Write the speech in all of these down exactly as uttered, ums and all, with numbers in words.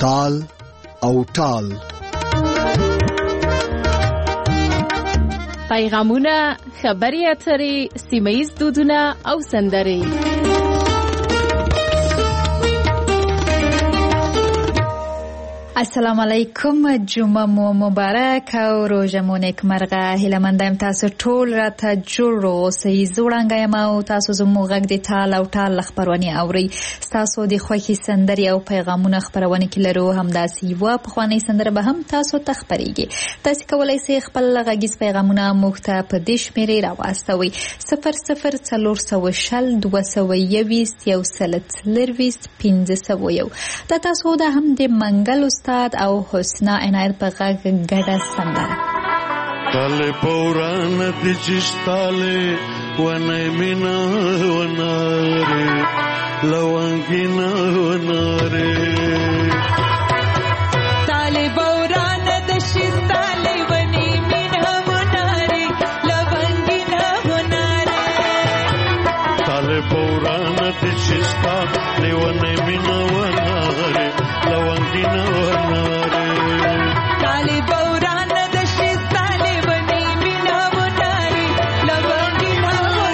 تال او ټال. پیغامونه، خبري اترې، سیمه‌ییز دودونه او سندرې. السلام علیکم، جمعه مو مبارک او روژه مو نیکمرغه. هیله مندم تاسو ټول راته جوړ اوسئ. زوړنګ یم او تاسو زموږ غږ د ټال او ټال خبرونه اورئ. تاسو د خوښي سندرې او پیغامونه خبرونه کې لرو، همداسې یو پخوانی سندره به هم تاسو ته خبرېږي. تاسو کولای شئ خپل غږیز پیغامونه موږ ته په دې شمیرې راواستوئ: صفر صفر څلور سوه شل دوه سوه یویشت یو سل څلرویشت پنځه سوه یو. دا تاسو د هم د منګل استاد او حسنا عنایت په غږ ګډه سندره. تاله پوران د چشتاله ونه مینا وناره لونګینا وناره تاله پوران د چشتاله ونه مینا وناره لونګینا وناره تاله پوران د چشتاله ونه مینا وناره لونګینا وناره تاله پوران د چشتاله ونه مینا وناره لونګینا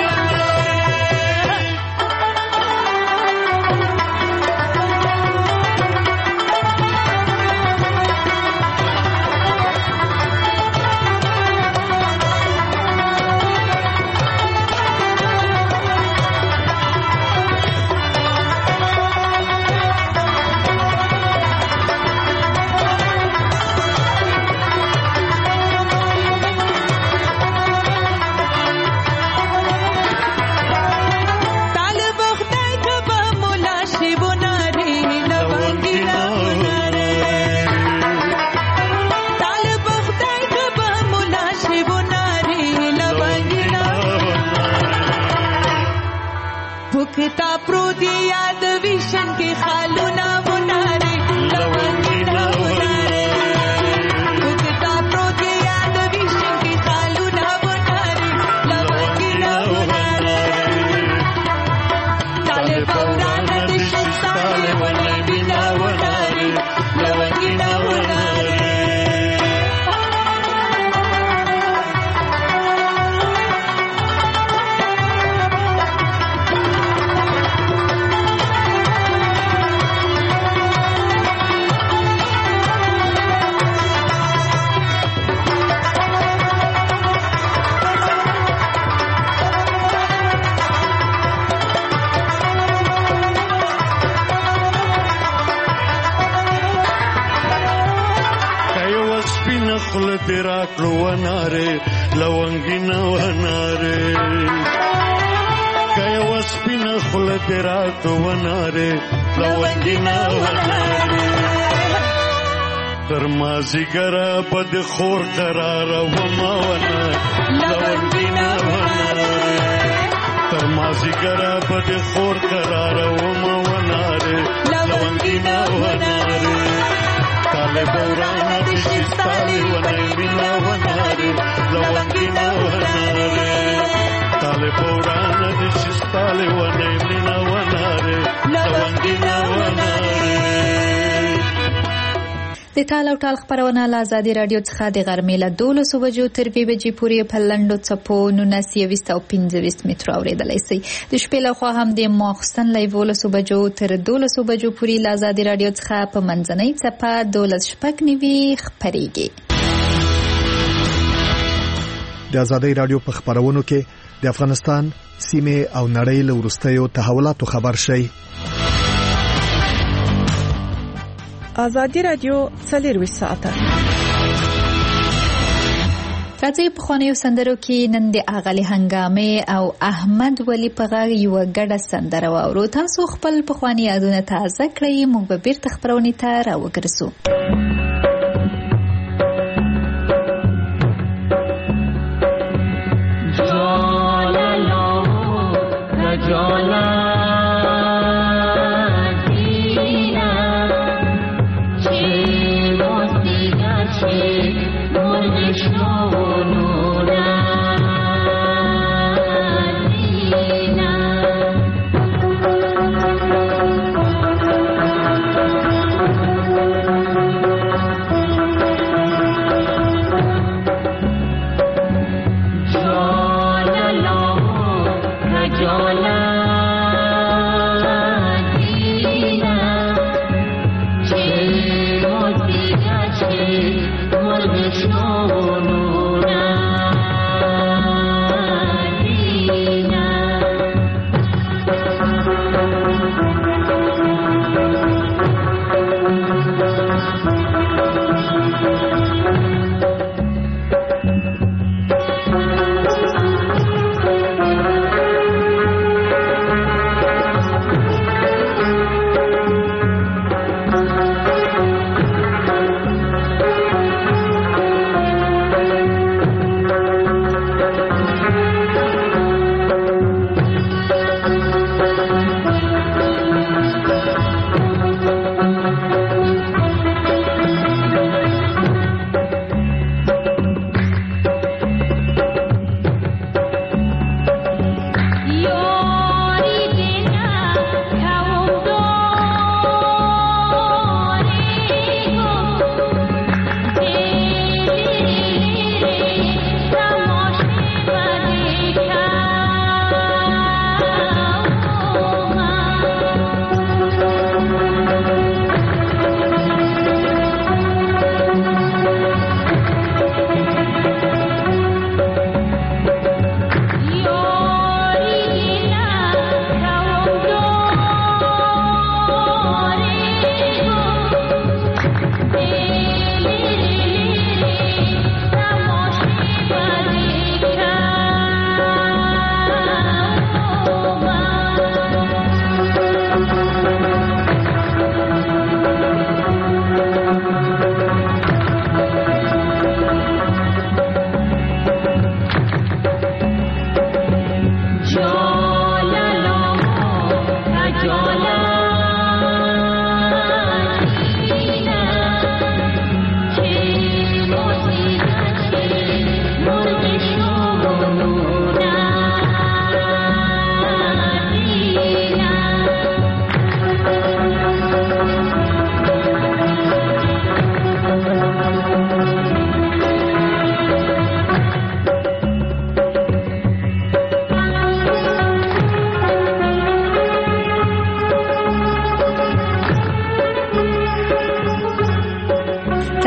भुखता प्रोदी याद विशन के खालूना बुनारे लवंगीना बुनारे भुखता प्रोदी याद विशन के खालूना बुनारे लवंगीना बुनारे ताले पौराना दिशा ताले वने बिना बुनारे लवंगीना बुनारे. خل تیرا کلو وناره لونګینا وناره کای وسپین خل تیرا کلو وناره لونګینا وناره تر مازی ګرا بد خور قرار و ما وناره لونګینا وناره تر مازی ګرا بد خور قرار و ما وناره لونګینا وناره تاله بورانا د شستاله ونه مینا وناره لونګینا وناره تاله بورانا د شستاله ونه مینا وناره لونګینا وناره. د ټال او ټال خبرونه له ازادي رادیو څخه د غرمې له دولسو بجو تر دوې بجې پورې په لنډو څپو نولس یویشت او پنځه ویشت مترو اورېدلی شئ. د شپې لخوا هم د ماخوستن له یولسو بجو تر دولسو بجو پورې له ازادي رادیو څخه په منځنۍ څپه دولس شپږ نوي خپرېږي. د ازادي رادیو په خبرونو کې د افغانستان سیمه او نړۍ له وروستیو تحولاتو خبر شئ. ازادي رادیو څلور ساعته راځي په خوانیو سندرو کې نن د اغلی هنګامه او احمد ولی په غږ یو ګډه سندره واورو. تاسو خپل په خواني یادونه تازه کړئ، موږ به بیرته خبرونه ته راوګرځو.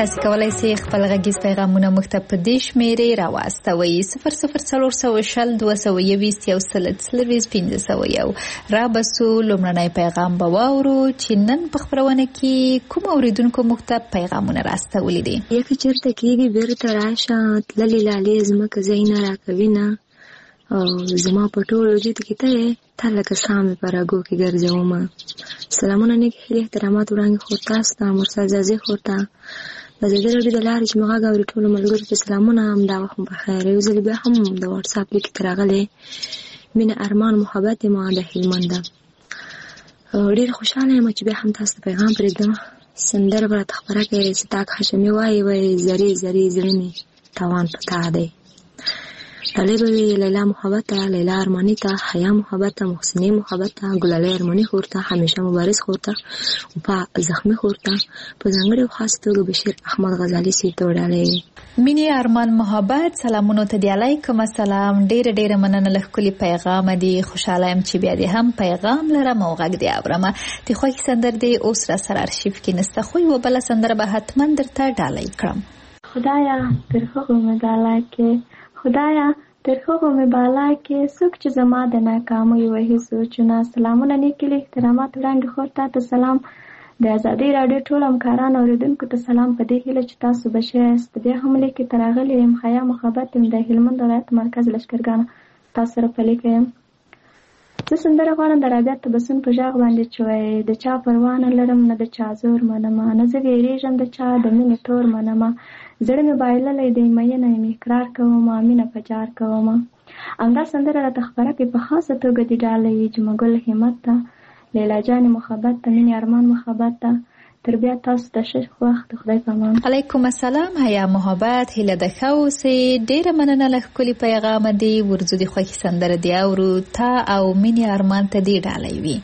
تاسو کولای شئ خپل غږیز پیغامونه موږ ته په دې شمیرې راواستوئ صفر صفر څلور سوه شل دوه سوه یویشت یو سل څلوېښت پنځه سوه یو. رابسو لومړنی پیغام به واورو چې نن په خپرونه کې کوم اوریدونکو موږ ته پیغامونه راستولي دي. یک چرته کېږي بیرته راشه تللې لالې ځمکه ځایونه راکوي نه او زما په ټول وجود کې ته یې تا لکه سامې په راګو کې ګرځومه. سلامونه نیک هیلې احترامات وړاندې خور تاسو ته مرسل زازي خور ته د ازادي راډیو د لارې چې موږ غږ اوري ټولو ملګرو ته سلامونه. همدا وخت مو بخیر. یو ځل بیا هم د واتساپ لیک ته راغلی مینه ارمان محبت ما د هلمند ده. ډېر خوشحاله یم چې بیا هم تاسو ته پیغام پرېږدم. سندره به راته خپره کړئ ستاک هاشمي وایي وایي زرې زرې زړه مې تاوان په تا دی. ډالۍ به وي لیلا محبت ته، لیلا ارماني ته، حیا محبت ته، محسنې محبت ته، ګلالۍ ارماني خور ته، همیشه مبارز خور ته، وفا زخمي خور ته، په ځانګړې او خاص توګه بشیر احمد غزالي سي ته ډالۍ وي. مینې ارمان محبت سلامونو ته دی. علیکم السلام. ډېره ډېره مننه له ښکلي پیغام دی. خوشحاله یم چې بیا دې هم پیغام لرم او غږ دې اورم. د خوښې سندره دې اوس را سره ارشیف کې نسته خو یوه بله سندره به حتما درته ډالۍ کړم. خدایا تر هغو مې بالا کې خدایا تر هغو مې بالا کې څوک چې زما د ناکامیو وهي سوچونه. سلامونه نیک هیلې احترامات وړاندې خور ته ته سلام. د ازادۍ راډیو ټول همکارانو اورېدونکو ته سلام. په دې هیله چې تاسو به ښه یاست. بیا هم لیکې ته راغلی یم. حیا محبت یم د هلمند ولایت مرکز لښکرګانو تاسو سره په لیکه یم. زه سندره غواړم د رابعه تبسم په غږ باندې چې وایي د چا پروا نه لرم نه د چا زور منمه نه زه ویرېږم د چا د مینې تور منمه زړه مې بایللی دی مینه مې اقرار کومه مینه په جار کومه. همدا سندره راته خپره کړي په خاصه توګه دې ډالۍ وي جمعګل همت ته، لیلا جانې محبت ته، مینې ارمان محبت ته. تر بیا تاسو ته ښه وخت. خدای په امان. علیکم السلام. حیا محبت هیله ده ښه اوسئ. ډېره مننه له ښکلي پیغامه دی. ورځو د خوښې سندره دی اورو تا او مینې ارمان ته دې ډالۍ وي.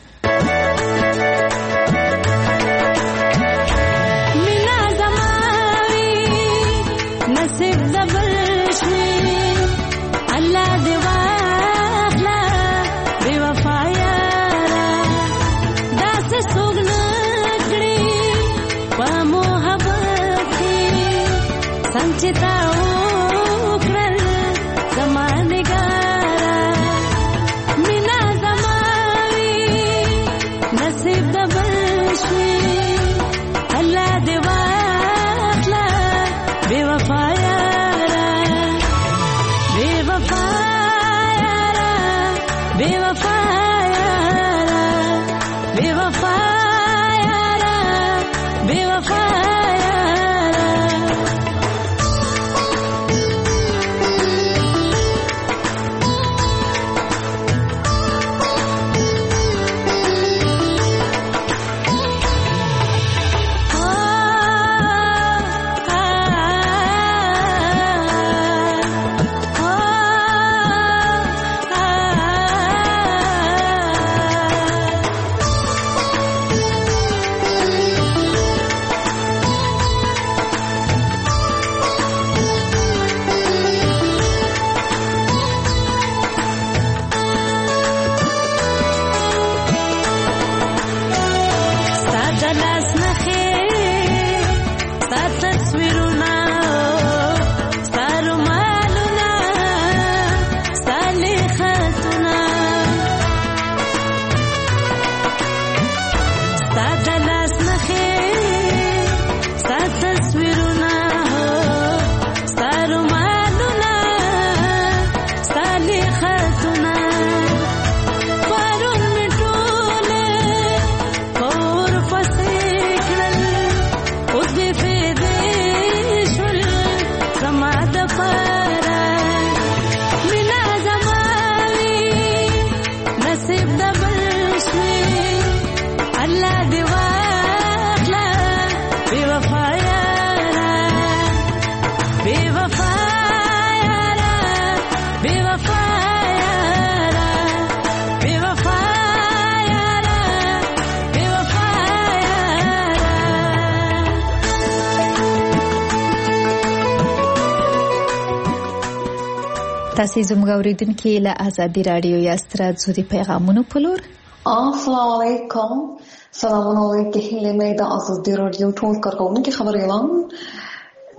تاسو زموږ اوریدونکو له ازادي رادیو یاست. راځو د پیغامونو په لور. السلام علیکم. سلامونه علیکم. هیله مې د ازادي رادیو ټول کارکونکو خبرې وام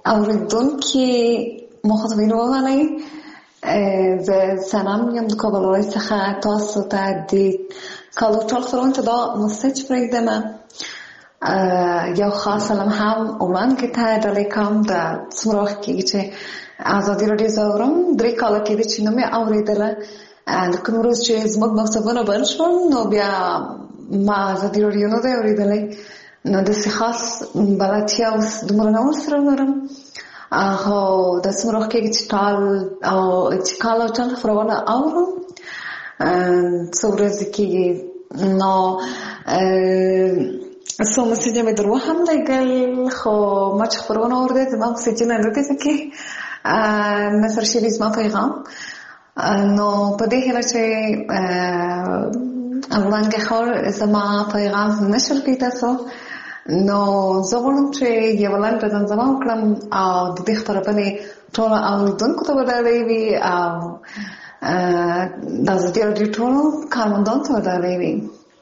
اوریدونکي مخاطبین وغواړئ. زه سلام یم د کابل ولایت څخه تاسو ته د کالو ټول خپرونې ته دا مسج پرېږدم. یو خاص سلام هم وړاندې ته ډالۍ کوم. د څومره وخت کېږي چې ازادي راډیو زه اورم، درې کاله کېدي چې نه مې اورېدله. د کوم روز چې زموږ مکتبونه بند شول نو بیا ما ازادي راډیو نه دی اورېدلی، نو داسې خاص بلدتیا اوس دومره نه ورسره لرم. خو د څومره وخت کېږي چې ټال او چې کال او ټال خپرونه اورم، څو ورځې کېږي. نو څو مسیجه مې در وهم لګل، خو ما چې خپرونه اورېده زما مسیجونه نه دي ځکه نثر شوي زما پیغام. نو په دې هیله چې وړاندې خور زما پیغام نشر کړي تاسو، نو زه غواړم چې یوه لنډه زمزمه وکړم او د دې خپرونې ټولو اورېدونکو ته به ډالۍ وي او د ازادي راډیو ټولو کارمندانو ته به ډالۍ وي.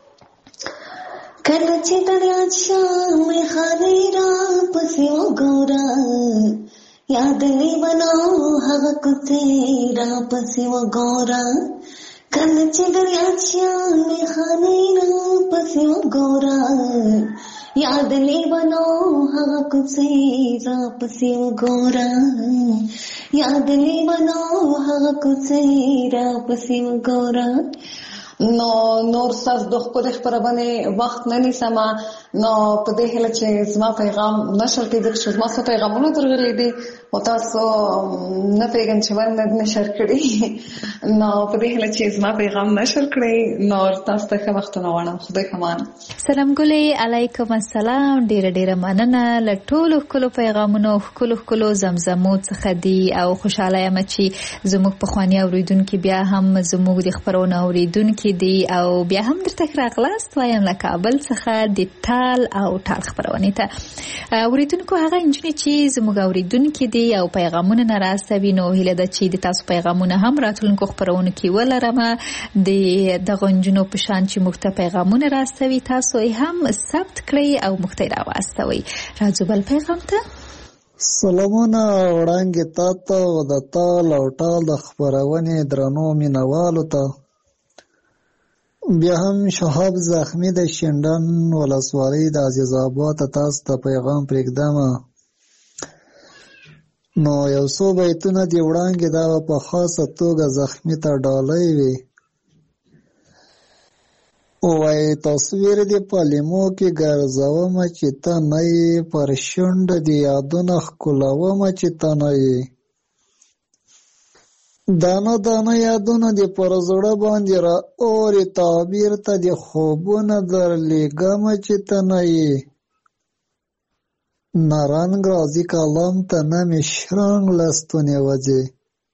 کله چې دریاچه میخانې را پسې وګوره، یاد لیونو هغه کوڅې را پسې وګوره. کله چې دریاچه میخانې را پسې وګوره، یاد لیونو هغه کوڅې را پسې وګوره. یاد لیونو هغه کوڅې را پسې وګوره. نو نور ستاسو د ښکلې خپرونې وخت نه نیسم، نو په دې هیله چې زما پیغام نشر کړي، ځکه چې زما څه پیغامونه درغلي دي خو تاسو نه پوهېږم چې ولې نه نشر کړي. نو په دې هیله چې زما پیغام نشر کړي، نور تاسو ته ښه وختونه غواړم. خدای پامان. سلام ګلې، علیکم السلام. ډېره ډېره مننه له ټولو ښکلو پیغامونو، ښکلو ښکلو زمزمو څخه دي او خوشحاله یم چې زموږ پخواني اورېدونکي بیا هم زموږ د خپرونو اورېدونکي دي او بیا هم درته راغلاست وایم له کابل څخه د ټال او ټال خپرونې ته. اورېدونکو هغه نجونې چې زموږ اورېدونکي دي او پیغامونه نه راستوي، نو هیله ده چې د تاسو پیغامونه هم راتلونکو خپرونو کې ولرم. د دغو نجونو په شان چې موږ ته پیغامونه راستوي تاسو یې هم ثبت کړئ او موږ ته یې راواستوئ. راځو بل پیغام ته. سلامونه وړاندې تا ته او د ټال او ټال د خپرونې درنو مینوالو ته. بیا هم شهاب زخمی د شینډن ولسوالۍ د عزیز آباد ته تاسو ته پیغام پرېږدم. نو یو څو بیتونه دې وړاندې دا په خاصه توګه زخمی ته ډالۍ وي. وایي تصویر دې په لیمو کې ګرځومه چې ته نه یې، پر شونډه دې یادونه ښکلومه چې ته نه یې. دانه دانه یادونه دې پر زړه باندې را اورې، تعبیر ته دې خوبونه درلېږمه چې ته نه یې. نه رنګ راځي کلام ته نه مې شرنګ له ستونې وځې،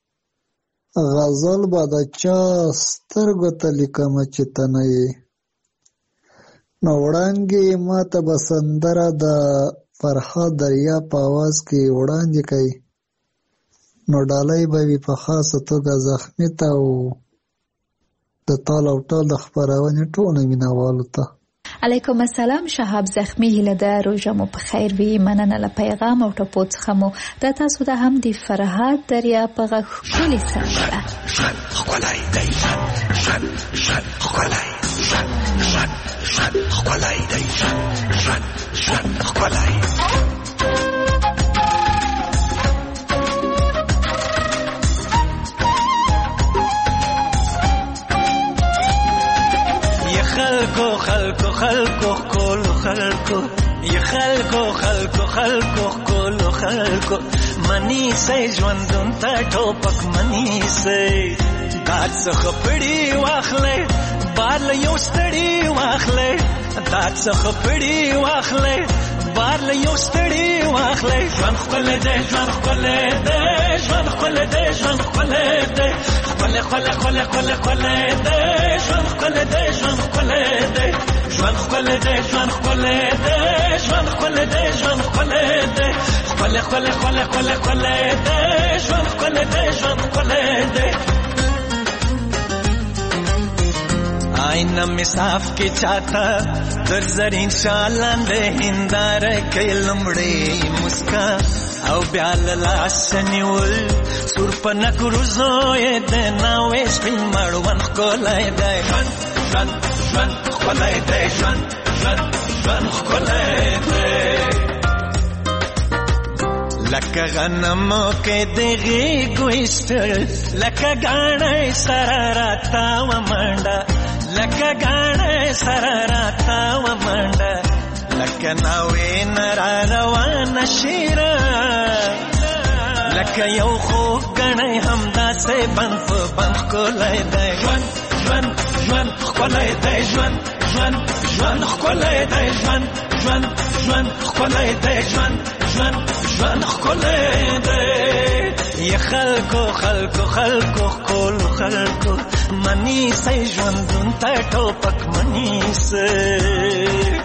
غزل به د چا سترګو ته لیکمه چې ته نه یې. نو وړانګې ما ته به سندره د فرهاد دریا په اواز کې وړاندې کوي. نو ډالۍ به وي په خاصه توګه زخمي ته او د ټال او ټال د خپرونې ټولو مینوالو ته. علیکم السلام. شهاب زخمی، هیله ده روژه مو په خیر وي. مننه له پیغام او ټپو څخه مو. دا تاسو ته هم د فرهاد دریا په غږ ښکلې سندره. ژوند ښکلی دی، ژوند ژوند ښکلی، ژوند ژوند ژوند ښکلی دی، ژوند ژوند ښکلی. خلکو خلکو خلکو خلکو خلکو ی خلکو خلکو خلکو خلکو خلکو منی سي ژوندون ته ټوپک منی سي دات څخه پړی واخلې بار له یو ستړي واخلې دات څخه پړی واخلې بار له یو ستړي واخلې ژوند خپل دې ژوند خپل دې ژوند خپل دې ژوند خپل دې خپل خپل خپل خپل خپل دې ژوند خپل دې ژوند خپل دې ژوند خپل دې ژوند خپل دې ژوند خپل دې ژوند خپل دې خپل خپل خپل خپل خپل دې ژوند خپل دې ژوند خپل دې آئینه می صاف کی چاته در زرین شالاند هنداره کی لمړی مسکا او بیا لاس نیول سور په نګروزو یې د ناوې سپین مړوند ښکلی دی ژوند ژوند ژوند ښکلی دی ژوند ژوند ژوند ښکلی دی لکه غنمو کې د غېږو ایستل لکه ګاڼی سره راتاوه منډه لکه ګاڼی سره راتاوه منډه لکه ناوې نه را روانه شیره لکه یو خوږ ګڼی همداسې بند په بند ښکلی دی ژوند ژوند ژوند ښکلی دی ژوند ژوند ژوند ښکلی دی ژوند ژوند ژوند ښکلی دی ژوند ژوند ژوند ښکلی دی ی خلکو خلکو خلکو ښکلو خلکو منیسئ ژوندون ته ټوپک منیسئ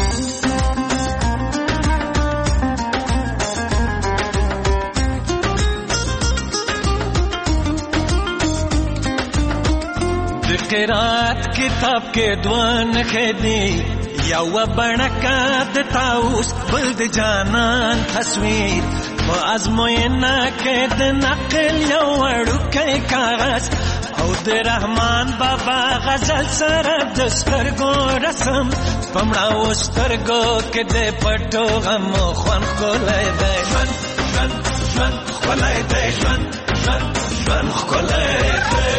قرات کتاب کې دوان خېدی یو بڼکا د تاوس بل د جانان تصویر په ازموینه کې د نقل یو وړوکی کاغذ او د رحمان بابا غزل سره د سترګو رسم په مړاو سترګو کې د پټو غمو خوند ښکلی دی ژوند ژوند ژوند ښکلی دی ژوند ژوند ژوند ښکلی دی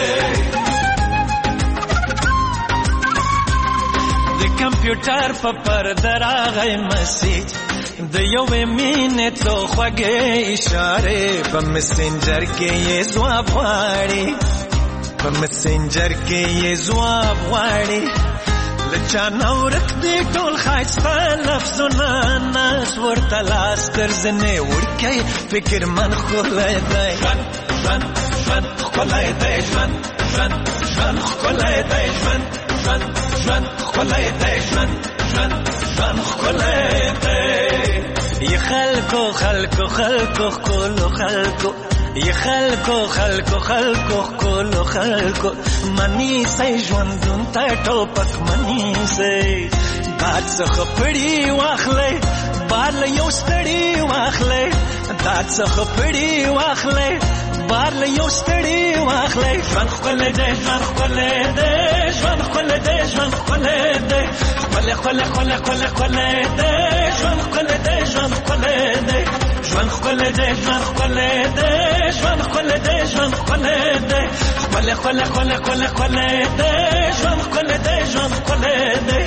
کمپیوټر په پرده راغی مسیج د یوې مینې څو خوږې اشارې په مسنجر کې یې ځواب غواړي په مسنجر کې یې ځواب غواړي له چا نه ورک دي ټول ښایسته لفظونه ناز ورته لاس تر زنې وړکی فکرمن ښکلی دی ژوند ژوند ژوند ښکلی دی ژوند ژوند ژوند ښکلی دی ژوند ژوند ژوند ښکلی دی ژوند ژوند ژوند ښکلی دی ی خلکو خلکو خلکو ښکلو خلکو ی خلکو خلکو خلکو ښکلو خلکو منیسئ ژوندون ته ټوپک منیسئ باد څخه پړي واخلئ بار له یو ستړي واخلئ داد څخه پړي واخلئ بار له یو ستړي واخلئ ژوند ښکلی دی ژوند ښکلی دی ژوند ښکلی دی ژوند ښکلی دی ښکلی ښکلی ښکلی ښکلی ښکلی دی ژوند ښکلی دی ژوند ښکلی دی ژوند ښکلی دی ژوند ښکلی دی ژوند ښکلی دی ژوند ښکلی دی ښکلی ښکلی ښکلی ښکلی ښکلی دی ژوند ښکلی دی ژوند ښکلی دی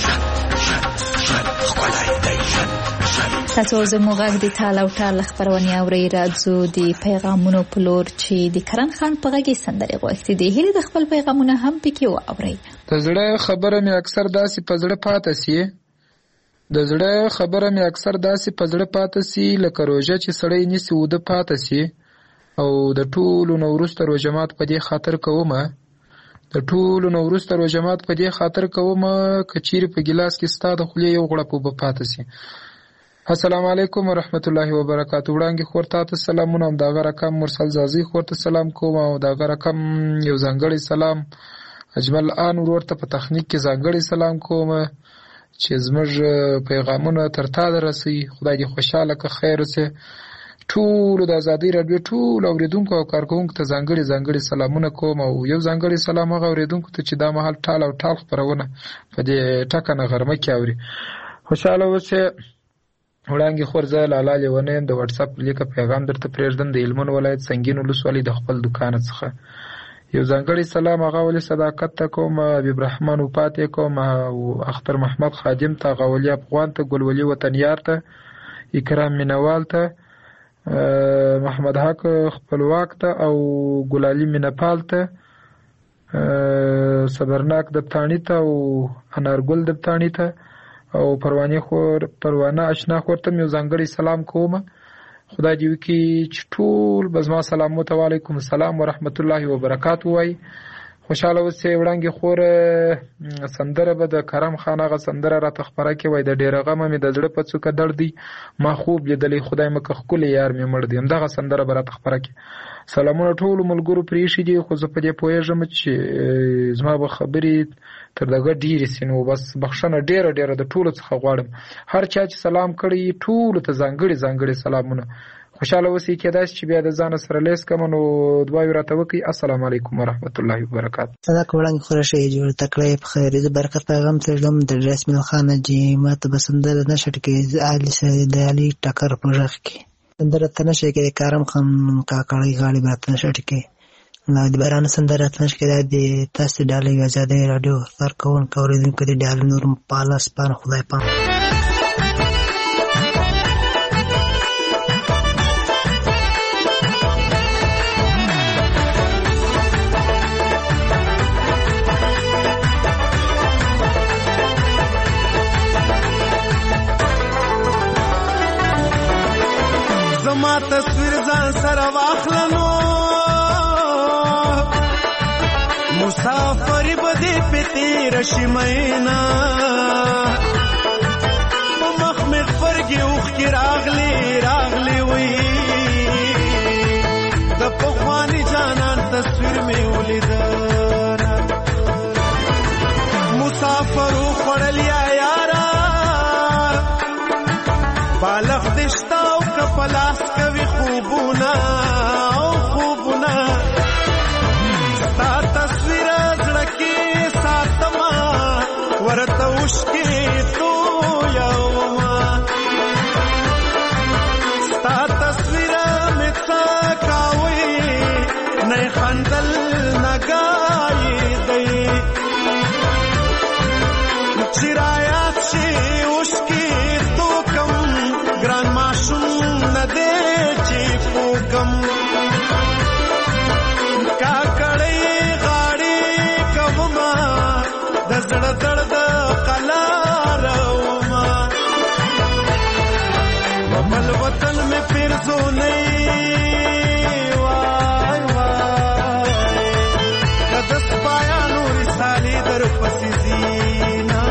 تاسو زموږ غږ د ټال او ټال خبرونه اورئ راځو د پیغامونو په لور چې د کرن خان په غږ سندرې غوښتي دي هلي د خپل پیغامونه هم پکې واورئ د زړه خبره مې اکثر داسې په زړه پاتې سي د زړه خبره مې اکثر داسې په زړه پاتې سي لکه روژه چې سړی نیسي وده پاتې سي او د ټولو نو وروسته روژه مات په دې خاطر کومه د ټولو نو وروسته روژه مات په دې خاطر کومه که چیرې په ګیلاس کې ستا د خولې یو غړپ اوبه پاتې سي. السلام علیکم ورحمت الله وبرکاتہ. وړاندې خور ته سلامونه. هم دغه رقم مرسل زازي خور ته سلام کوم او دغه رقم یو ځانګړی سلام اجمل ان ورور ته په تخنیک کې ځانګړی سلام کوم چې زموږ پیغامونه تر تا رسي. خدای دې خوشاله که خیر وسه. ټول د ازادي رادیو ټول اوریدونکو او کارکونکو ته ځانګړي ځانګړي سلامونه کوم او یو ځانګړي سلام هغه اوریدونکو ته چې دا مهال ټال او ټال خبرونه په دې ټکنه غرمه کې اوري. خوشاله وسه. وړاندې خورزه لاله لیونه د واتس اپ لیکه پیغام درته پرېږدم د هلمند ولایت سنگین ولسوالۍ د خپل دکان څخه. یو ځانګړي سلام هغه ولې صداقت ته کوم حبیب رحمان وپاتې کوم او اختر محمد خادم ته غولي افغان ته ګلولي وطنیار ته اکرام مینوال ته محمد حق خپلواک ته او ګلالي مینپال ته صبرناک دبتانی ته او انارګل دبتانی ته او پروانه خور پروانه آشنا خور ته یو ځانګړي سلام کوم. خدای دې وکړي چې ټول بزما سلام علیکم السلام ورحمت الله وبرکاتہ وای. خوشاله اوسئ. وړاندې خور سندره به د کرم خان هغه سندره را تخبره کې وای د ډیره غم مې د زړه په څوکه درد دی ما خوب لیدلې خدای مکه خپل یار مې مړ دی. همدغه سندره به را تخبره کې. سلامونه ټول ملګرو پرې شي دي خو زه په دې پوهېږم چې زما به خبرې تر دغه ډېرې سي. نو بس بخښنه ډېره ډېره د ټولو څخه غواړم. هر چا چې سلام کړی ټولو ته ځانګړي ځانګړي سلامونه. خوشحاله اوسئ. کېدای شي چې بیا د ځانه سره لیس کړم نو دعاوې راته وکړئ. السلام علیکم ورحمت الله وبرکاته. صدق وړاندې خوراشه یې جوړ تکړه په خیر د برکت پیغام ترلم د رسمي خان جی ماته بسندر نشټ کې علي سره د علي ټکر په ژغ کې سندره تنشه کې کارم خان کاکړی غاړي برات نشټ کې نو د باران سندره تنشه کې د تاسو ډالې آزادې رادیو سر کوون کوریدونکو د ډال نور پالاس پان خدای پام. زما تصویر ځان سره واخلنو مسافر بده پتی رشمینا په مخ مې فرګي اوخ کې راغلي راغلي وي د پخواني جانان تصویر مې ولید مسافر خړل یا یارا بالغ دشتا پلاس کوي خوبونه او خوبونه ستا تصویر زړه کې ساتما ورته وشکې تو یوما ستا تصویر مې څه کاوي نه خندل نه ګایي دی چرایات شي وشکې تو کم ګران ماشوم دے چی پوکم کاکڑی غاڑی کوما دزڑ زڑد قلار اوما ببل وطن میں پھر زو نہیں وای وای کدس پایا نوری سالی در پسی زینا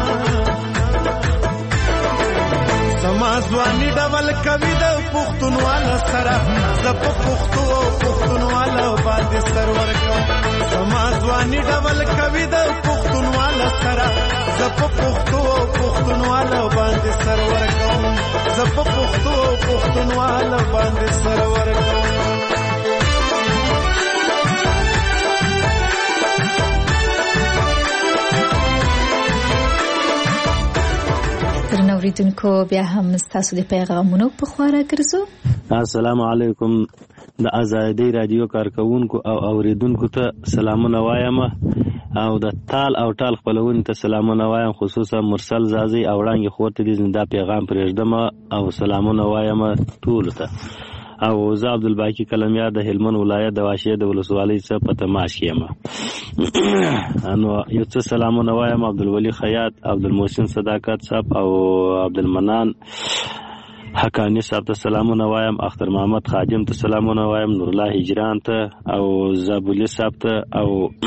سمازوانی ډول کوي د پښتونواله سره زپ پښتو او پښتونواله باندې سرور کوم سمازوانی ډول کوي د پښتونواله سره زپ پښتو او پښتونواله باندې سرور کوم زپ پښتو او پښتونواله باندې سرور کوم. اوریدونکو بیا هم ستاسو د پیغامونو په خواړه ګرځو. السلام علیکم. د آزادۍ رادیو کارکونکو او اوریدونکو ته سلامونه وایم او د تال او ټال خپلونکو ته سلامونه وایم، خصوصا مرسل زازي او وړاندې خورته دي زنده پیغام پرېږدم او سلامونه وایم ټول ته. او زه عبدالباقي کلمیار د هلمند ولایت د واشې د ولسوالۍ څخه په تماس کې یم. نو یو څه سلامونه وایم عبدالولي خیاط، عبدالمحسن صداقت صاحب او عبدالمنان حقانی صاحب ته سلامونه وایم، اختر محمد خادم ته سلامونه وایم، نور الله هجران ته او زابولي صاحب ته او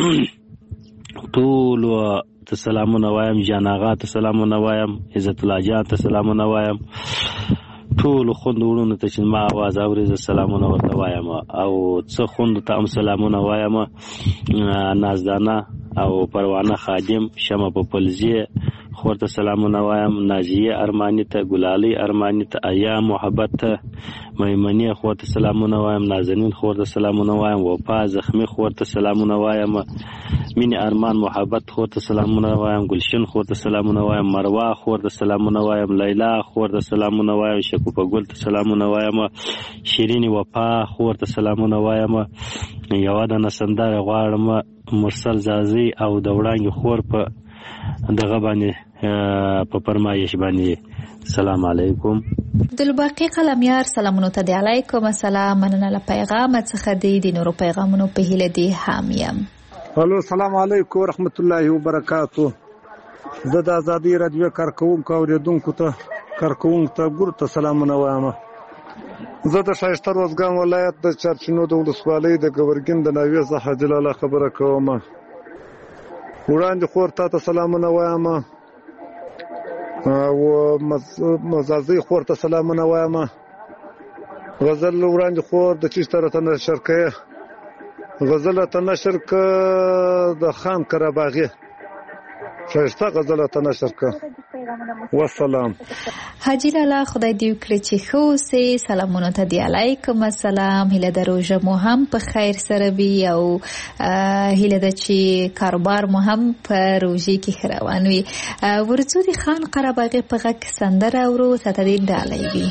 ټول ته سلامونه وایم، جان آغا ته سلامونه وایم، عزت الله جان ته سلامونه وایم، ټول خوند وړونو ته چې ما आवाज اوري زه سلامونه ورته وایم او څه خوند ته هم سلامونه وایم، نازدانه او پروانه خادم، شمع پپلزی خورته سلامونه وایم، نازیه ارمانی ته، ګلالي ارمانی ته، ایا محبت ته، میمنی خورته سلامونه وایم، نازنین خورته سلامونه وایم، وفا زخمی خورته سلامونه وایم، مین ارمان محبت خورته سلامونه وایم، گلشن خورته سلامونه وایم، مروا خورته سلامونه وایم، لیلا خورته سلامونه وایم، شکوفه ګل ته سلامونه وایم، شیرین وفا خورته سلامونه وایم، یوه دانه سندره غواړم مرسل زازي او د وړانګې خور په دغه باندې په فرمایش باندې. سلام علیکم. عبدالباقي قلمیار سلامونو ته دی. علیکم السلام. مننه له پیغام څخه دی د نورو پیغامونو په هیله دی حامیم. الو السلام علیکم ورحمت الله وبرکاتو. زه د آزادۍ رادیو کارکونکو اوریدونکو ته کارکونکو ته ګور ته سلامونه وایم. زه د ښایسته روزګان ولایت د چارچینو د ولسوالۍ د ګورګین د ناوې څخه جلاله خبره کوم. وړاندې خور تا ته سلامونه وایم او مزازي خور ته سلامونه وایم. غزل وړاندې خور د چیشته راته نشر کوي، غزل ته نشر که د خان کرباغي ښایسته غزل ته نشر کړه. والسلام. حاجی لالا خدای دې وکړي چې ښه اوسې. سلامونه ته دی علیکم السلام. هیله ده روژه مو هم په خیر سره وي او هیله ده چې کاروبار مو هم په روژې کې ښه روان وي. ورځو د خان قرهباغي په غږ سندره اورو ته دې ډالۍ وي.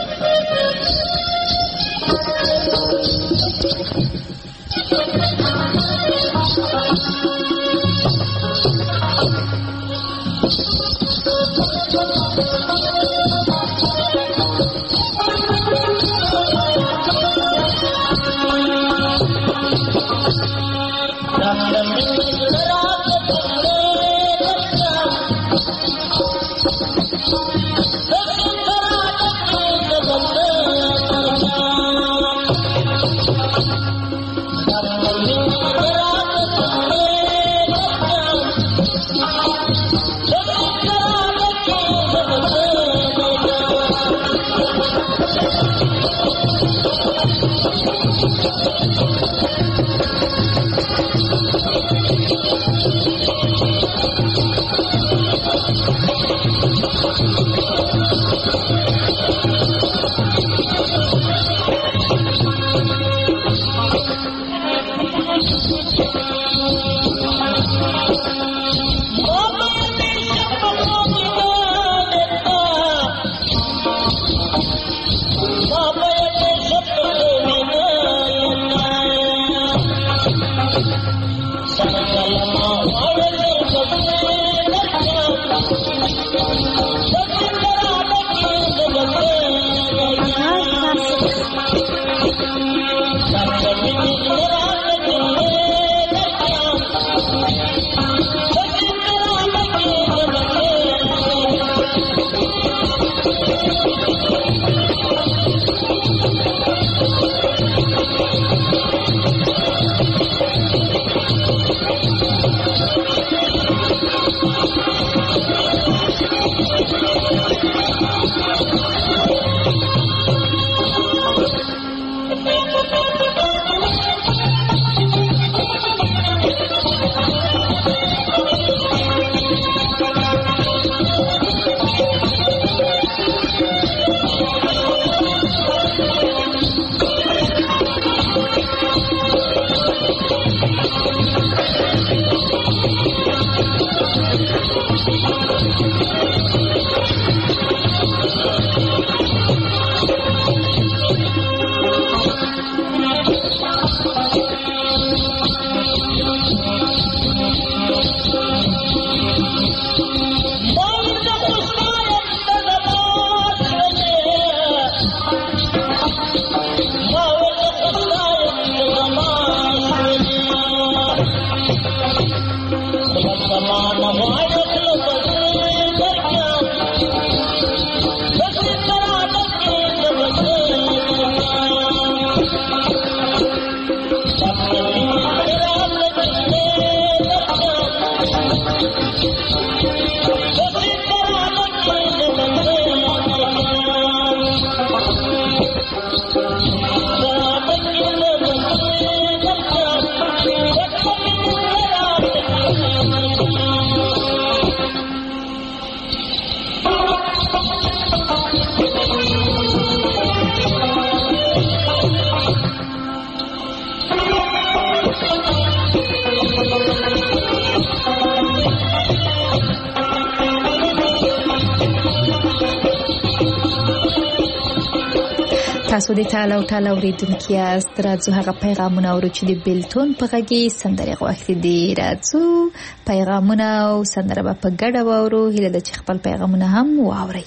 تاسو د تعالی او تعالی اوریدونکو یاست. راځو هغه پیغامونه اورو چې د بیلتون په غږی سندره غوښتي دي. راځو پیغامونه او سندره په ګډه واورو. هیله ده چې خپل پیغامونه هم واوري.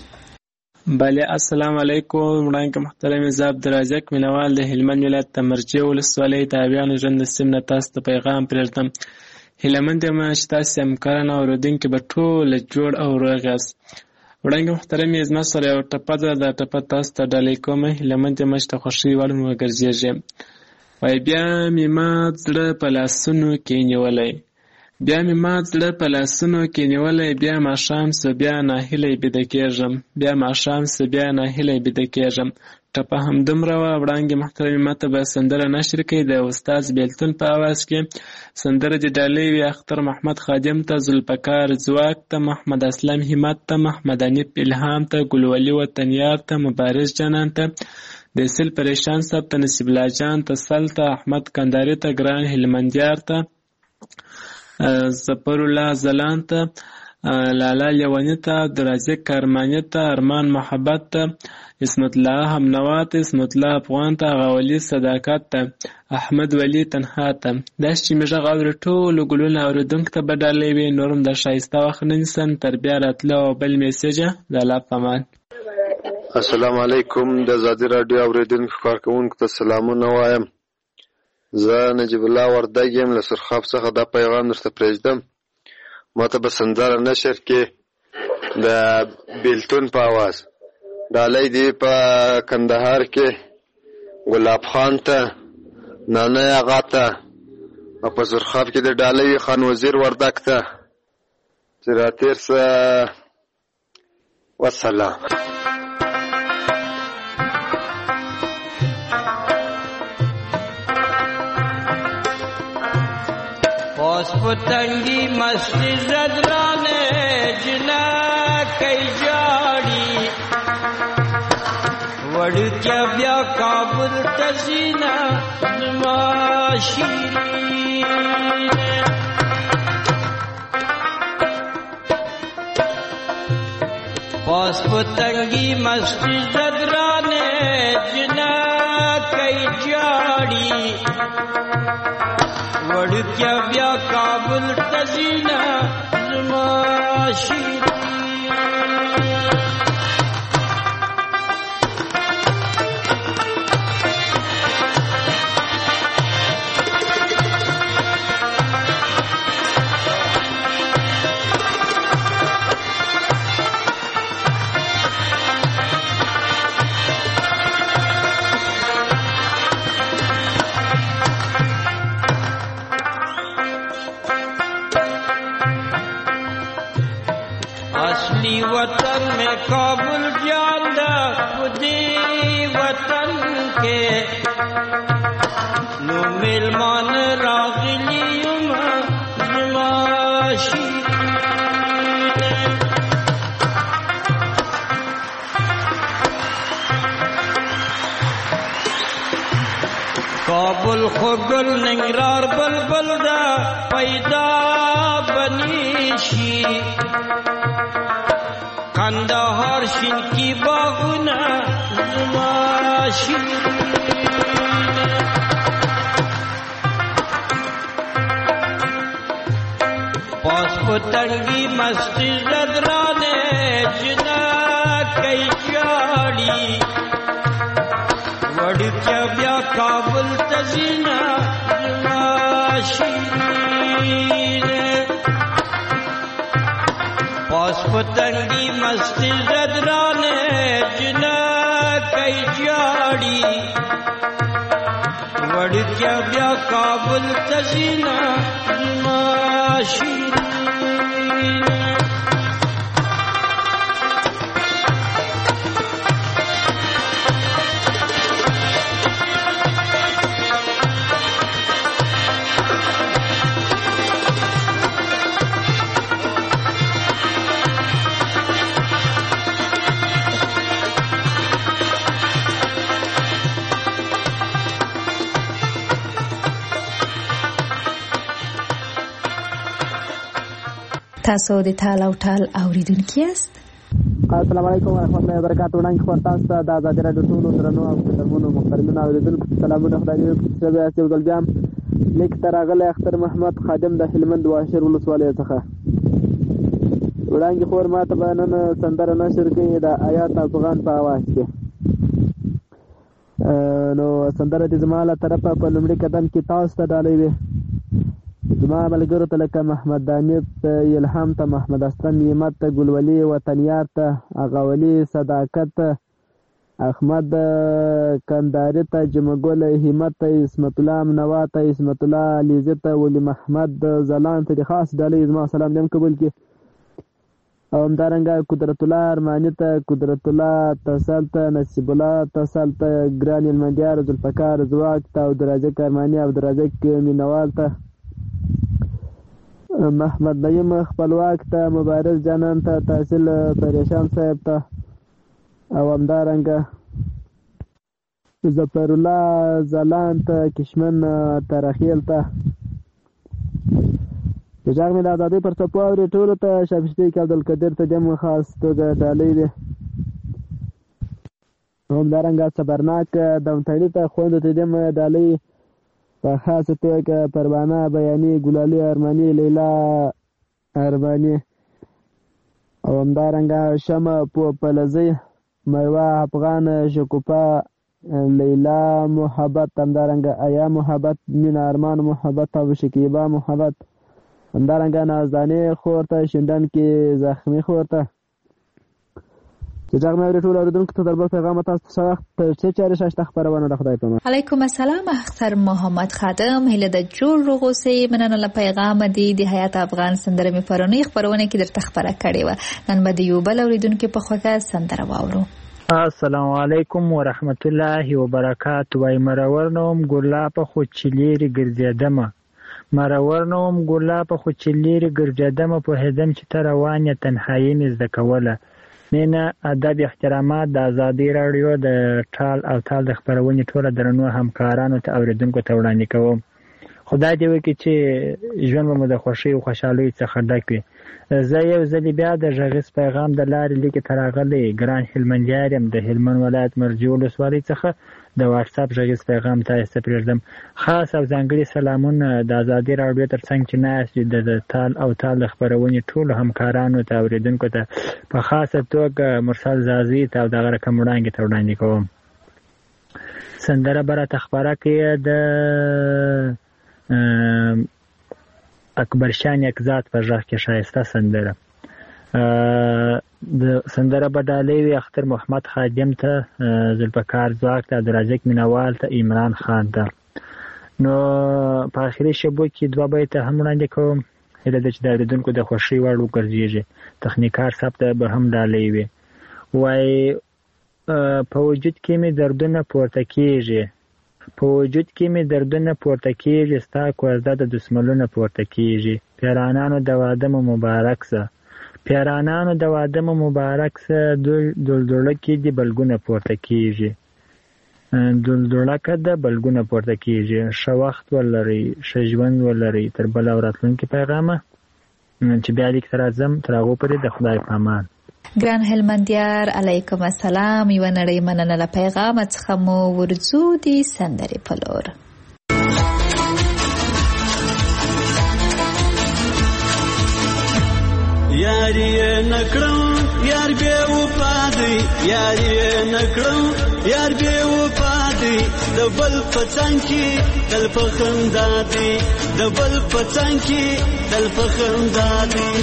بله السلام علیکم. وړاندې محترم زه عبدالرزاق مینوال د هلمند ولایت د مرجې ولسوالۍ تابعیانو ژوند سیم نه تاسو ته پیغام پرېږدم. هیلهمند یم چې تاسو همکاران او اورېدونکي به ټول جوړ او روغ یاست. وړاندې محترم یې زما سره یو ټپه ده. دا ټپه تاسو ته ډالۍ کوم. هیلهمند یم چې د خوښۍ وړ مو وګرځېږي. وایي بیا مې مات زړه په لاسونو کې نیولی، بیا مې مات زړه په لاسونو کې نیولی، بیا ماښام سو بیا ناهیلی بیده کېږم، بیا ماښام سو بیا ناهیلی بیده کېږم. ټپه همدومره وه. وړانګې محترمې ماته به سندره نشر کړي د استاد بیلتون په اواز کې. سندره د ډالۍ وي اختر محمد خادم ته، ذوالفقار ځواک ته، محمد اسلم همت ته، محمد انیف الهام ته، ګلولي وطنیار ته، مبارز جانان ته، د سل پریشان صاحب ته، نصیب الله جان ته، سل ته، احمد کنداري ته، ګران هلمندیار ته، ظفر الله زلان ته، لالا لیوانی ته، عبدالرزاق کارمانی ته، ارمان محبت ته، اسمت الله همنوا ته، اسمت الله افغان ته، غاولی صداقت ته، احمد ولی تنها ته. دا چې موږ غږ اورو ټولو ګلونه اورېدونکو ته به ډالۍ وي. نور هم د ښایسته وخت نه نیسم تر بیا راتله او بل میسیجه د الله په امان. السلام علیکم. د ازادي راډیو اورېدونکو کارکوونکو ته سلامونه وایم. زه نجیب الله وردګ یم له سرخاب څخه. دا پیغام درته پرېږدم. ماته به سندره نشر کې د بیلتون په اواز. ډالۍ دی په کندهار کې ګلاب خان ته، نانی اغا ته، او په سرخاب کې د ډالۍ خان وزیر وردګ ته چې راتېر سه. والسلام. پاس پتنگی مستی زدرانه جنا کئی جاڑی وڑکیا بیا کابل تزینا نماشیرین. پاس پتنگی مستی زدرانه جنا کئی جاڑی وڑکیا بیا کابل تزینا زماشیرین. اصلی وطن میں کابل جاندہ خودی وطن کے نو ملمان راغلیم زماشیرین. کابل خوگل ننگرار بلبل دا پیدا بنیشی کندهار شین کی باغونه زماشیرین. پاس پتنگی مستی زدرانه جنا کئی جاڑی وڑکیا بیا کابل تزینا زماشیرین. پاس پتنگی مستی زدرانے جنا کئی جاڑی وڑکیا بیا کابل تزینا زماشیرین. تاسو د ټال او ټال اوریدونکي یاست. السلام علیکم ورحمۃ اللہ وبرکاتہ. وړاندې خبر تاسو ته د ازادي راډیو ټولو درنو او محترمو محترمینو اوریدونکو سلامونه. خدای دې سبا یو ځل بیا لیک تر راغلی اختر محمد خادم د هلمند واشر ولسوالۍ څخه. وړاندې خبر ماته به نن سندره نشر کړي د آیات افغان په اواز کې. نو سندره دې زما له طرفه په لومړي قدم کې تاسو ته ډالۍ وي. زما ملګرو ته لکه محمد دانیب ته، الهام ته، محمد اسلم همت ته، ګلولي وطنیار ته، اغاولي صداقت ته، احمد کنداري ته، جمګل همت ته، اسمت الله منوا ته، اسمت الله علیزه ته، ولی محمد زلان ته خاص ډالۍ زما سلام دیم قبول کړي. او همدارنګه قدرت الله ارماني ته، قدرت الله تسل ته، نصیب الله تسل ته، ګران هلمندیار ذوالفقار ځواک ته، عبدالرزاق ارماني، عبدالرزاق مینوال ته، محمد نعیم خپلواک ته، مبارز جانان ته، تحصیل پریشان صاحب ته، او همدارنګه ظفر الله زلان ته، کشمن ترخیل ته، د غږ مې د ازادۍ پر څپو اوري ټولو ته، شابستی کې عبدالقدیر ته دیم خاص توګه ډالۍ دی. همدارنګه صبرناک دمتړي ته خویندو ته دیم ډالۍ په خاصه توګه پروانه بیاني، ګلالي ارماني، لیلا ارماني، او همدارنګه شمع پلزی، میوه افغان، شکوفه، لیلا محبت، همدارنګه ایا محبت، مینا ارمان محبت، او شکیبا محبت، همدارنګه نازدانې خور ته، شندن کې زخمي خور ته. چې غږ مې اوري ټولو اورېدونکو ته در بل پیغام تاسو څه وخت څه چارې شاشته خپرونه د خدای په امان. علیکم السلام اختر محمد خادم، هله د جوړ روغوسي مننه له پیغام دی د حیات افغان سندره می پرونی خبرونه کې درته خبره کړې و. نن به د یو بل اورېدونکو په خوګه سندره واورو. السلام علیکم ورحمت الله وبرکاته. وای مرورنوم ګلا په خو چلیری ګرځیدم، مرورنوم ګلا په خو چلیری ګرځیدم، په هدم چې تر روانه تنهایی مې زده کوله. مینه ادب احترامات د ازادي رادیو د ټال او تال د خبرونې ټوله درنو همکارانو ته اوریدونکو ته وړاندې کوم. خدای دې وکړي چې ژوند مو د خوښۍ او خوشحالۍ څخه ډک وي. زه یو ځل بیا د غږیز پیغام د لارې لیکې ته راغلی ګران هلمندیار یم، د هلمند ولایت مرجې ولسوالۍ څخه د واتس اپ غږیز پیغام تاسو ته پرېږدم. خاص او ځانګړي سلامونه د ازادي رادیو ترڅنګ چې ناست د تال او تال د خبرونې ټولو همکارانو ته اوریدونکو ته په خاصه توګه مرسل زازي ته او دغه رقم وړاندې ته وړاندې کوم. سندره به راته خپره کړې د اکبر شان یکزات په غږ کې ښایسته سندره. د سندره به ډالۍ وي اختر محمد خادم ته، ذوالفقار ځواک ته، عبدالرزاق مینوال ته، عمران خان ته. نو په آخري شبو کې دوه بیته هم وړاندې کوم، هیله ده چې د اورېدونکو د خوښۍ وړ وګرځېږي. تخنیکار صاحب ته به هم ډالۍ وي. وایي په وجود کې مې دردونه پورته کېږي، په وجود کې مې دردونه پورته کېږي، ستا کوزده د دسملونه پورته کېږي. پیرانانو د واده مو مبارک سه، پیرانانو د واده مو مبارک سه، دلدلکې د بلګونه پورته کېږي، دلدلکه د بلګونه پورته کېږي. ښه وخت ولرئ، ښه ژوند ولرئ. تر بله او راتلونکي پیغامه چې بیا لیک ته راځم، تر هغو پورې د خدای په امان. ګران هلمندیار علیکم السلام، یوه نړۍ مننه له پیغامه څخه مو ورځو د سندرې په لور. یاری نکړم یار بے وفا دی، یاری نکړم یار بے وفا دی، د بل پڅنګ کې تل په خندا دی، د بل پڅنګ کې تل په خندا دی.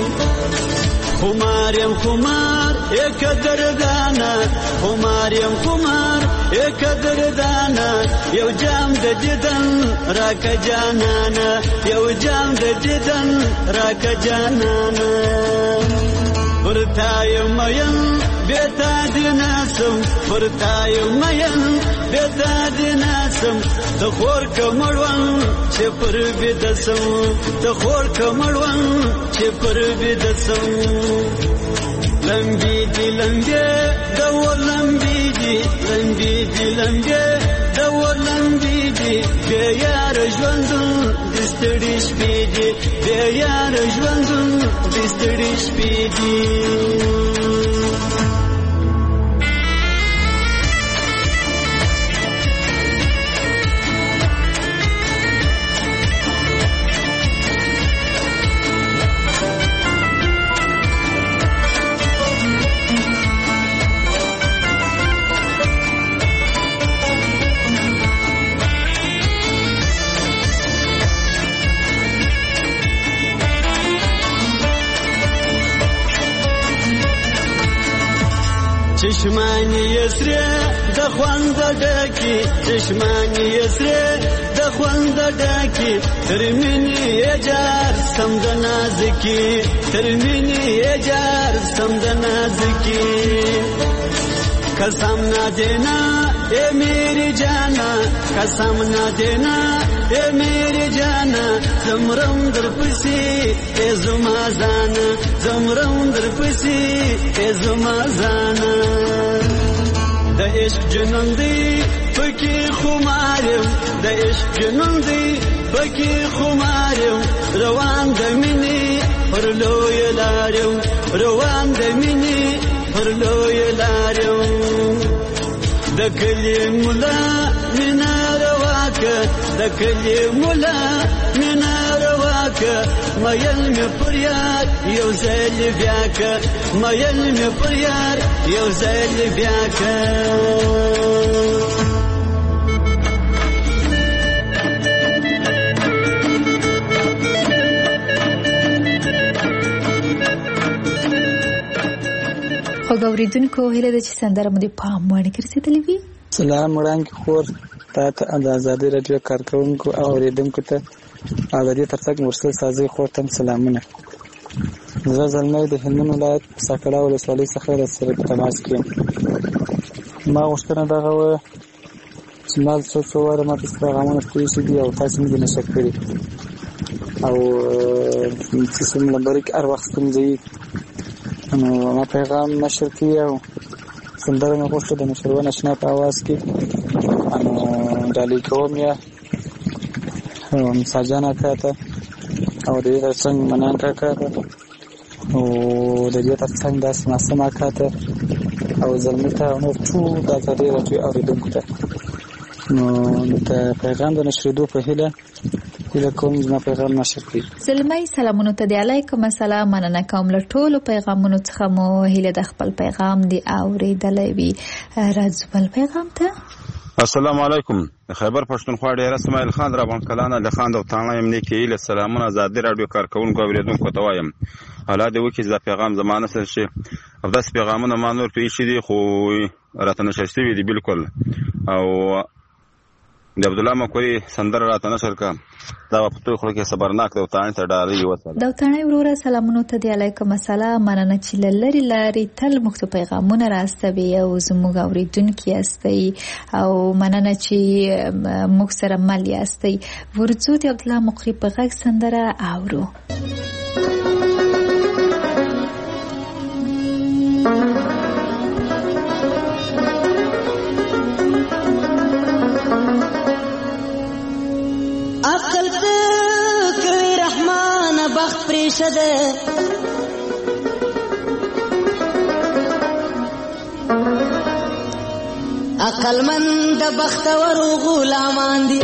خمار یم خمار یک دردانا، خمار یم خمار یک دردانا، یو جام د دیدن راکه جانانا، یو جام د دیدن راکه جانانا. پرتای مین بیتا دیناسم، پرتای مین بیتا دیناسم، د خور کمړون چې پر بدسم، د خور کمړون چې پر بدسم. لمبی دی لمبی دو لمبی دی، لمبی دی لمبی دو لمبی دی، بے یار ژوندون دستړي شپې دی، بے یار ژوندون دستړي شپې دی. چشمانی یسره د خوند ډکی چشمانی یسره د خوند ډکی ترمنی اجار سم د نازکی ترمنی اجار سم د نازکی قسم نہ دینا اے میری جانا قسم نہ دینا اے میری جانا زمرم در پسی اے زما زانا زمرم در پسی اے زما زانا د عشق جنون دی پکی خمارم د عشق جنون دی پکی خمارم روان د منی پر لوی لارم روان د منی پر لوی لارم د کلی مولا مینا رواکه د کلی مولا مینا رواکه مایل می پریار یو ځل بیاکه مایل می پریار یو ځل بیاکه خو اوریدونکو هیله ده چې سندره مو د پام وړ ګرځېدلې وي. سلام وړاندې خور تا ته د ازادي رادیو کارکونکو او اوریدونکو ته ازادي ترڅنګ مرسل سازي خور ته سلامونه. زه زلمی د هلمند ولایت ساکړه ولسوالۍ څخه سره تماس کوم. ما غوښتنه دغه وه چې ما څو څو واره ماته پیغامونه خپرې شوي دي او تاسې مې دې نشر کړي او چې څومره لبریک هر وخت ستونزې وي نو ما پیغام نشر کړي او سندره مې غوښته د نشروان اشنا په اواز کې نو ډالۍ کوم یا مساجان اکا ته او د دې ترڅنګ منان کاکا ته او د دې ترڅنګ داسې ناسم اکا ته او زلمي ته او نور ټول د ازادي راډیو اورېدونکو ته نو د پیغام د نشرېدو په هیله هیله کوم زما پیغام نشر کړي. زلمی سلامونو ته دی علیکم السلام مننه کوم له ټولو پیغامونو څخه مو هیله د خپل پیغام دی اورېدلی وي. راځو بل پیغام ته. السلام علیکم. خیبر پښتونخوا ډیر اسماعیل خان را باندې کلانه له خان د تاڼه يم نه کې له سلامونه ازادي راډیو کارکونکو اوریدونکو ته وایم حالا د وکی ز پیغام زمانه سره شي او داس پیغامونه ما نور پیښ دي خو راته نشر شوی دي بالکل او د عبد الله مکوری سندره راته نشر کا دا په تو خو کې صبرناک د تاڼه ته ډالۍ وته د تاڼه وروره سلامونه ته دی علیکم السلام مننه چې لری لری تل مختو پیغامونه راستوي او زموږ اوریدونکو یاستئ او مننه چې موږ سره مل یاستئ. ورځو د عبد الله مکوری په غږ سندره اورو. عقل ته کوي رحمان بخت پریشده عقل من د بختور غلامان دي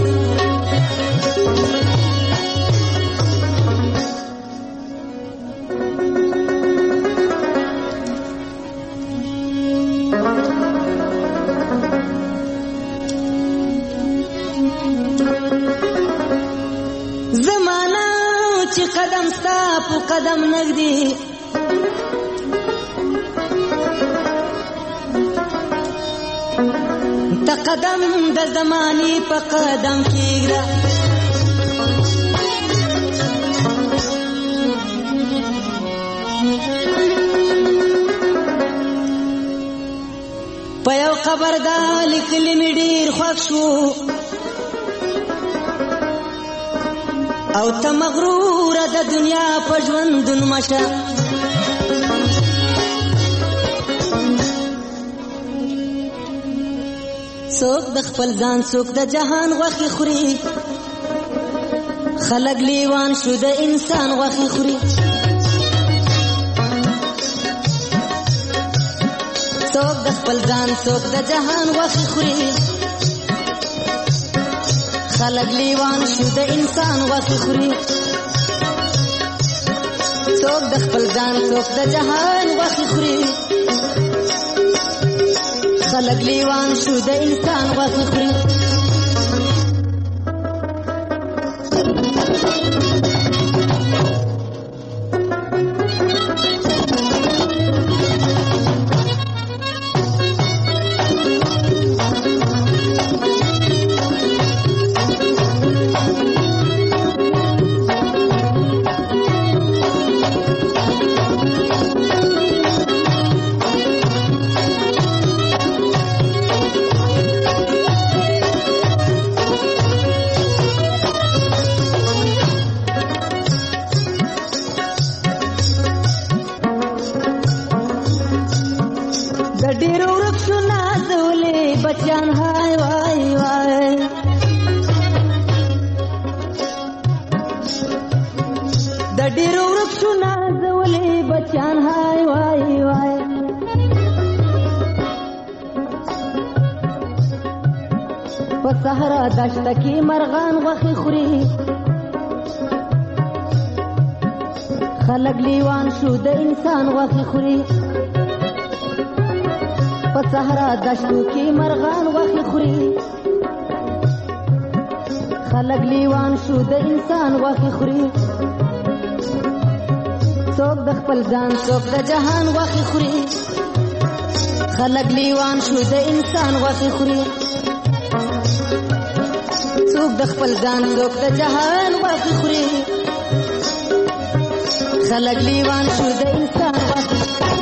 زمانہ چې قدم ستا په قدم نږدې ته قدم د زمانې په قدم کېږده په یو خبر دا لیکلي مې ډېر خوښ شو او ته مغرور د دنیا په ژوندون مشه څوک د خپل ځان څوک د جهان غوښې خوري خلک لیوان شو د انسان غوښې خوري څوک د خپل ځان څوک د جهان غوښې خوري خلق لیوان شو د انسان غوښې خوري څوک د خپل ځان څوک د جهان غوښې خوري خلق لیوان شو د انسان غوښې خوري د ډیرو ورک شو نازولې بچیان هاي وای وای د ډیرو ورک شو نازولې بچیان هاي وای وای په صحرا دشت کې مرغان غوښې خوري خلک لیوان شو د انسان غوښې خوري په صحرا دشتو کې مرغان غوښې خوري خلک لیوان شو د انسان غوښې خوري څوک د خپل ځان څوک د جهان غوښې خوري خلک لیوان شو د انسان غوښې خوري څوک د خپل ځان څوک د جهان غوښې خوري خلک لیوان شو د انسان غوښې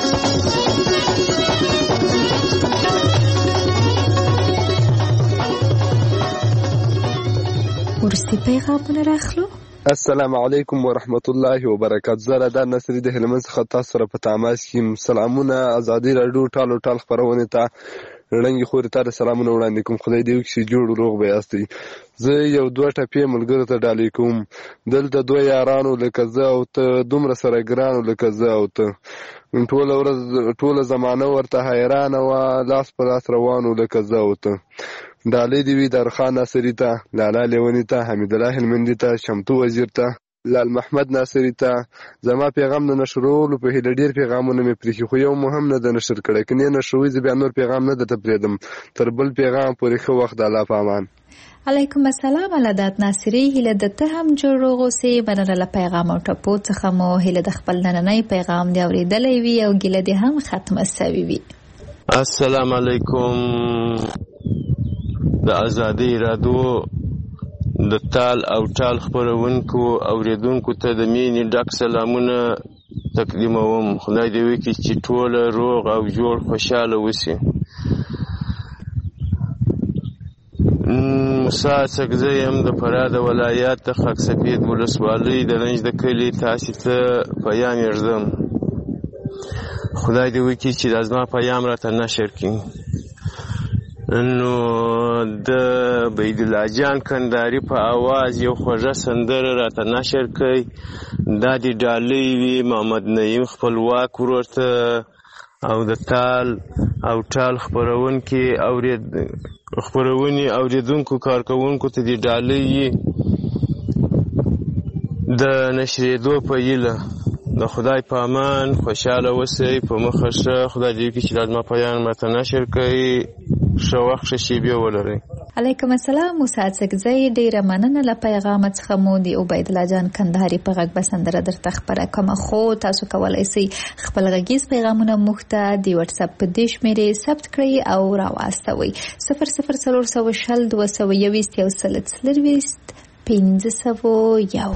ورستی پیغامونه راخلو. السلام علیکم ورحمت الله وبرکاته. زه رادار نصري د هلمند څخه تاسو سره په تماس کې یم. سلامونه ازادي راډیو ټالو ټال خپرونې ته رنګي خوري ته سلامونه وړاندې کوم. خدای دې وکړي چې جوړ روغ به یاستئ. زه یو دوه ټپې ملګرو ته ډالۍ کوم. دلته دوه یارانو لکه زه او ته دومره سره ګرانو لکه زه او ته ټوله ورځ ټوله زمانه ورته حیرانه وه لاس په لاس روانو لکه زه او ته. ډالۍ دې وي درخان ناصري ته لالا لیوني ته حمیدالله هلمندي ته شمتو وزیر ته لال محمد ناصري ته. زما پیغام د نشرولو په هیله ډېر پیغامونه مې پرېښي خو یو مهم نه د نشر کړی که نه نشروي زه بیا نور پیغام نه درته پرېږدم. تر بل پیغام پورې ښه وخت د الله په امان. علیکم السلام علادات ناصري. هیله د ته هم جوړ روغ اوسې. مننه له پیغام او ټپو څخه مو هیله د خپل نننی پیغام دې اورېدلی وي او ګیله دې هم ختمه سوې وي. السلام علیکم. د ازادۍ راډیو د تال او ټال خپرونکو اوریدونکو ته د مینې ډک سلامونه تقدیموم. خدای دې وکړي چې ټوله روغ او جوړ خوشحاله وسي. موسی سګزی یم د فراه د ولایت د خاک سفید ولسوالۍ د رنج د کلي تاسې ته پیام یږدم. خدای دې وکړي چې دا زما پیام راته نشر کړي. نو د بیدالله جان کندهاري په اواز یو خوږه سندره راته نشر کړئ. دا د ډالۍ وي محمد نعیم خپلواک ورور ته او د تال او ټال خپرونکي خپرونې اوریدونکو کارکوونکو ته د ډالۍ د نشرېدو په هیله. د خدای په امان خوشحاله اوسئ. په مخه ښه. خدای دې وکړي چې دا زما پیام راته نشر کړئ. ښه وخت ښه شیبې ولرئ. علیکم السلام. موسی سګزی ډیره مننه له پیغامه څخه مو د عبیدالله جان کندهاري په غږ به سندره درته خپره کومه خو تاسو کولی شئ خپل غږیز پیغامونه موږ ته د وټساپ په دې شمېرې ثبت کړئ او راواستوئ. صفر صفر څلور سوه شل دوه سوه یویشت یو سل څلرویشت پنځه سوه یو.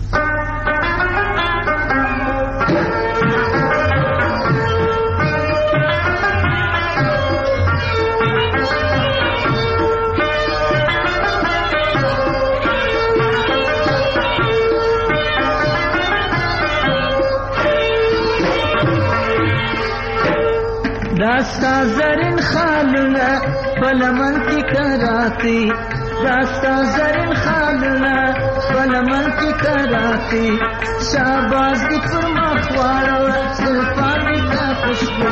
داستا زرین خالونه بلمن کی کراتی داستا زرین خالونه بلمن کی کراتی شاباز دی پر مخوارو زلفانی کا خوشبو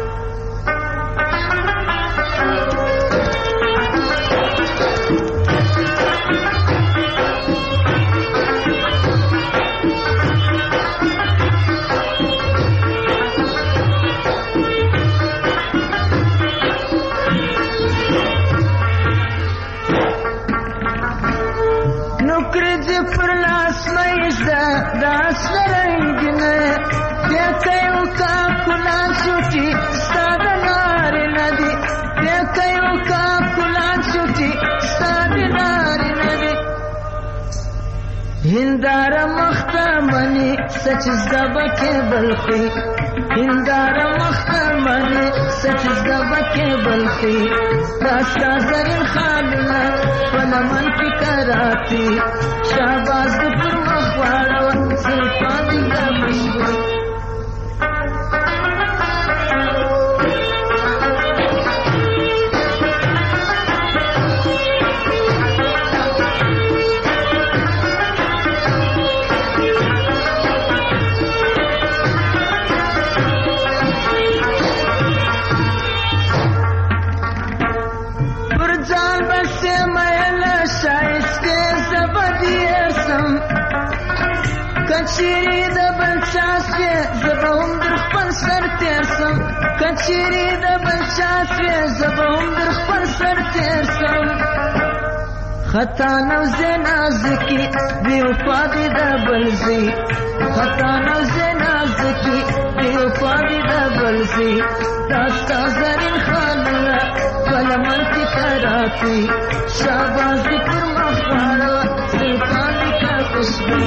داس رنگینه دیکھو کا کلان شوٹی ستاد نار ندی دیکھو کا کلان شوٹی ستاد نار ندی هندار مختمنی سچ زبکه بلخی هندار مختمنی سچ زبکه بلخی داستا زرین خالنا فلمن کی کراتی شہباز پر مخوارا سلطانی کا مشغول کچېرې د بل چا شوې زه به هم در خپل سر تېر سم کچېرې د بل چا شوې زه به هم در خپل سر تېر سم خطا نوزې نازکي بې وفا دې د بل ځي خطا نوزې نازکي بې وفا دې د بل ځي دا ستا زرین خالونه په لمن کې تراکي شاباس دې پر مخ واړه زلفان دې که خوشبوي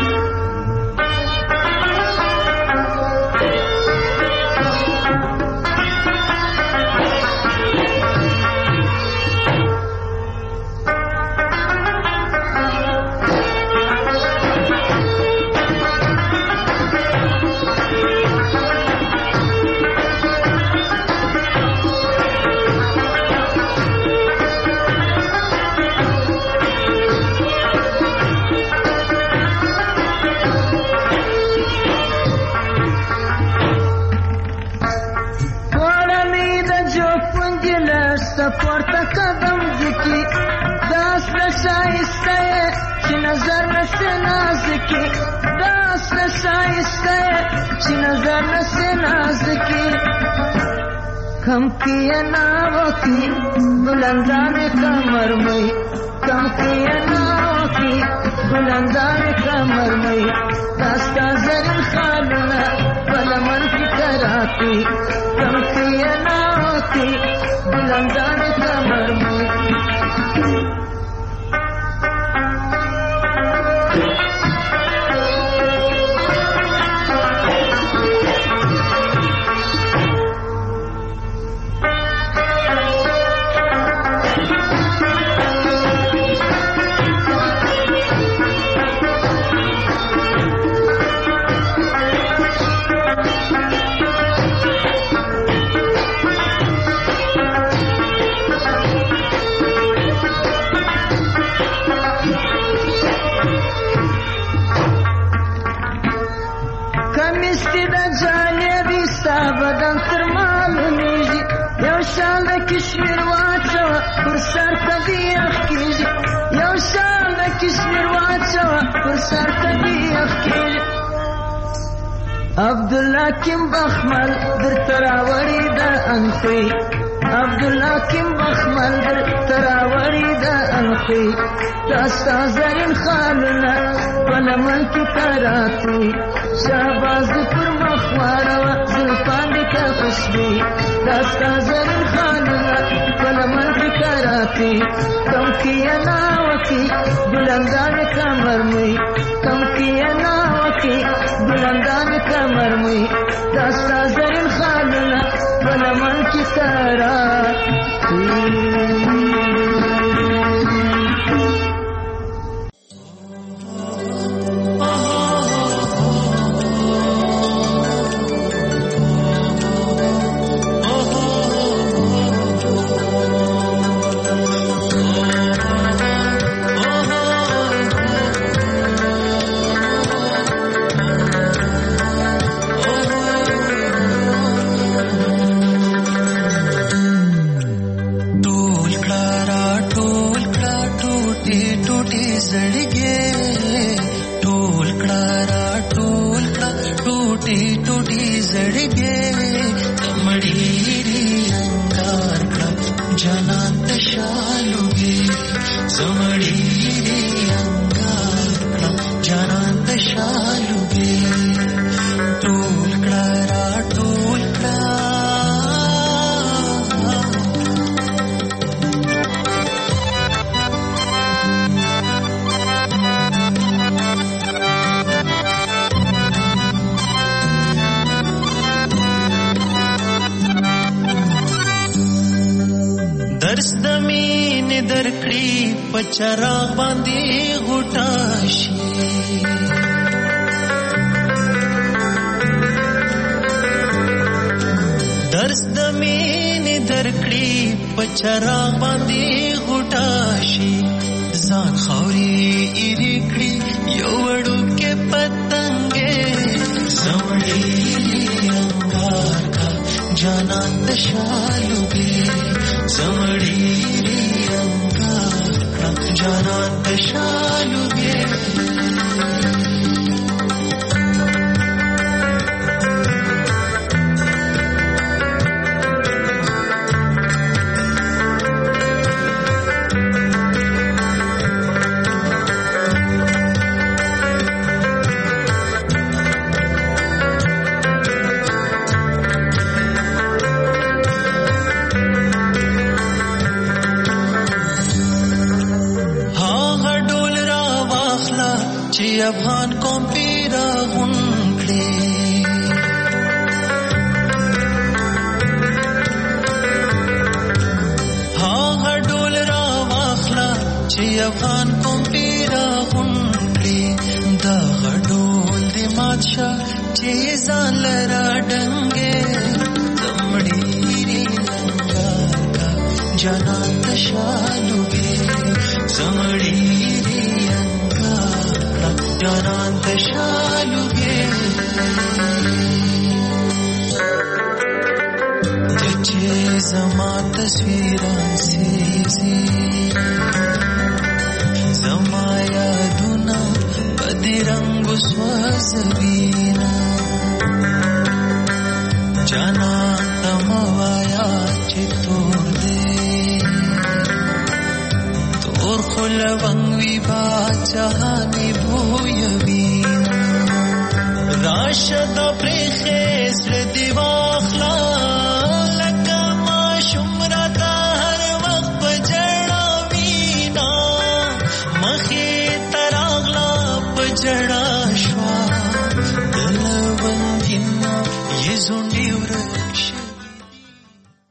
پورته قدم ذکی داس نشایسته چې نظر نسته نازکی داس نشایسته چې نظر نسته نازکی کم کیا ناوکی بلندان کمر مئی کم کیا ناوکی بلندان کمر مئی داستا زرین خالونا بلمن کی کراتی کم کیا ناوکی بلندان کمر مئی کشمیر واچو پر سر تبیخ کیجی یو شال د کشمیر واچو پر سر تبیخ کیجی عبدالله کیم بخمل در تراوری دا انخی عبدالله کیم بخمل در تراوری دا انخی داستا زرین خالنا بلمن کی تراتی شہباز پر مخوارا زلفان دی کا خوشبی داستا زرین خالنا بلمن کی تراتی کم کیا ناوکی بلندان کمر مئی کم کیا ناوکی بلندان کمر مئی داستا زرین خالنا بلمن کی تراتی چراغ باندې غوټه شي درس د مینې درکړي په چراغ باندې غوټه شي ځان خاورې ایرې کړي یو وړوکې پتنګې زمړې انګار کا جانان د شالوګې زمړې جانان پشالو گے چې ځان لرا ډنګې زمړي انګار کا جانان تشالوګې زمړي انګار کا جانان تشالوګې چې زما تصویران سیزي زما یادونه بدی رنگ سوزوینا جانا تموایا چې تور دې تور خلوان وی با جهانی بویوینا راشد پرخه